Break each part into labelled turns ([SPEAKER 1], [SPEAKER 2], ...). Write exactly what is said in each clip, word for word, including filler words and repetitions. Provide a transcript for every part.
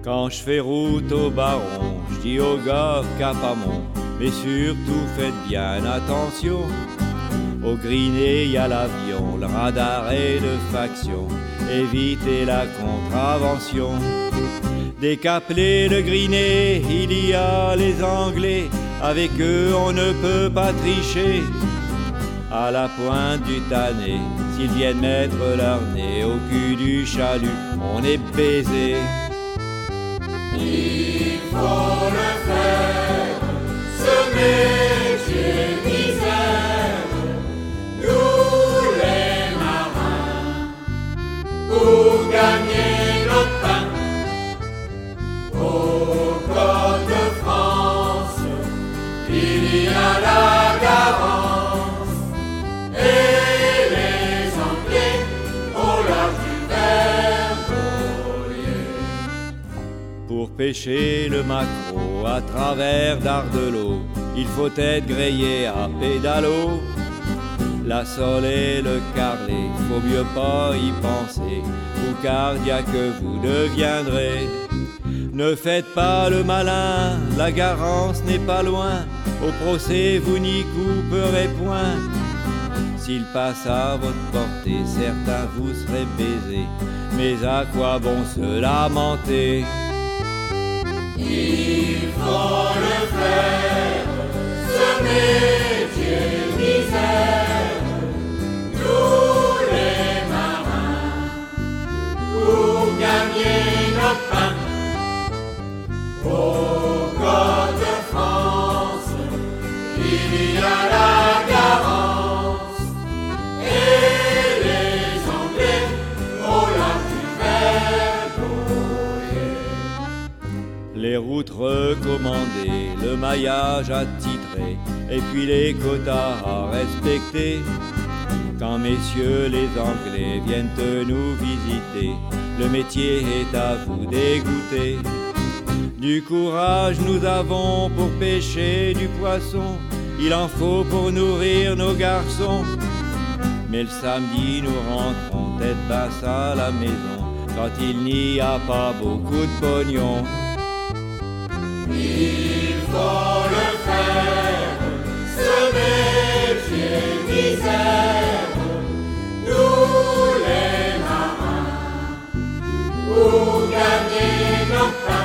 [SPEAKER 1] Quand je fais route au Baron, je dis aux gars Capamon, mais surtout faites bien attention. Au Griné y a l'avion, le radar est de faction, évitez la contravention. Dès qu'appelé le Griné, il y a les Anglais, avec eux on ne peut pas tricher. À la pointe du Tanné, s'ils viennent mettre leur nez au cul du chalut, on est baisé.
[SPEAKER 2] Il faut le faire, ce métier misère, nous les marins, pour gagner notre pain. Au Côte de France, il y a la Garance, et les Anglais au large du Vergolier.
[SPEAKER 1] Pour pêcher le maquereau à travers d'Ardelot, il faut être grillé à pédalo. La sole et le carlet, faut mieux pas y penser, ou cardiaque vous deviendrez. Ne faites pas le malin, la Garance n'est pas loin, au procès vous n'y couperez point. S'il passe à votre portée, certains vous seraient baisés, mais à quoi bon se lamenter?
[SPEAKER 2] Il faut le faire, ce métier misère, nous les marins, pour gagner notre pain. Au Côte de France, il y a la Garance, et les Anglais au large du Vergolier.
[SPEAKER 1] Les routes recommandées, le maillage attitré, et puis les quotas à respecter. Quand messieurs les Anglais viennent nous visiter, le métier est à vous dégoûter. Du courage nous avons pour pêcher du poisson, il en faut pour nourrir nos garçons. Mais le samedi nous rentrons tête basse à la maison, quand il n'y a pas beaucoup de pognon.
[SPEAKER 2] Il faut le faire, ce métier misère, nous les marins, pour gagner notre pain.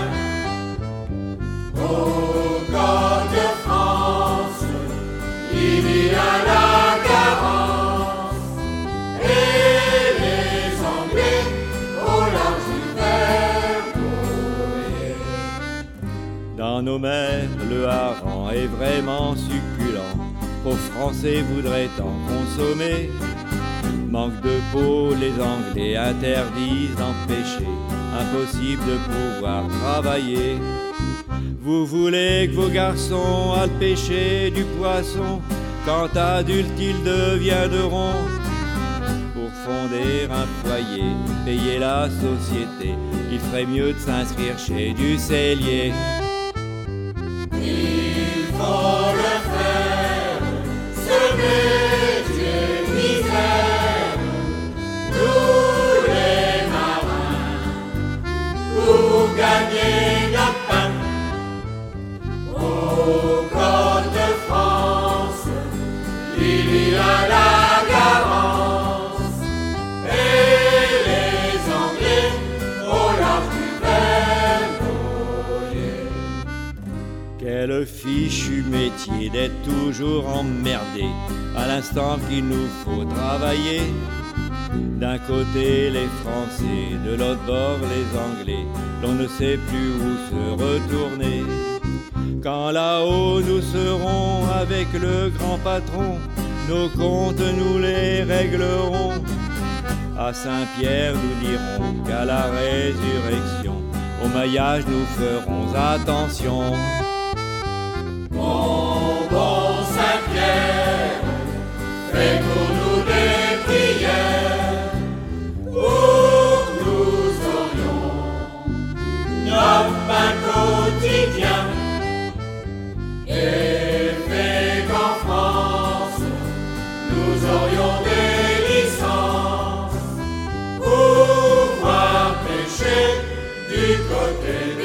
[SPEAKER 2] Au Côte de France, il y a la Garance, et les Anglais au large du Vergolier.
[SPEAKER 1] Dans nos mers, le hareng est vraiment succulent, aux Français voudraient en consommer. Manque de peau, les Anglais interdisent d'en pêcher, impossible de pouvoir travailler. Vous voulez que vos garçons aillent pêcher du poisson, quand adultes ils deviendront. Pour fonder un foyer, payer la société, il ferait mieux de s'inscrire chez du sellier.
[SPEAKER 2] Il faut le faire, ce métier misère, nous les marins, pour gagner notre pain. Au Côte de France, il y a la Garance, et les Anglais au large du Vergolier.
[SPEAKER 1] Quel fichu métier d'être toujours emmerdé, à l'instant qu'il nous faut travailler. D'un côté les Français, de l'autre bord les Anglais, l'on ne sait plus où se retourner. Quand là-haut nous serons avec le grand patron, nos comptes nous les réglerons. À Saint-Pierre nous dirons qu'à la résurrection, au maillage nous ferons attention.
[SPEAKER 2] Mon bon Saint-Pierre, fais pour nous des prières, pour que nous aurions notre pain quotidien. Et fais qu'en France, nous aurions des licences pour pouvoir pêcher du côté. côté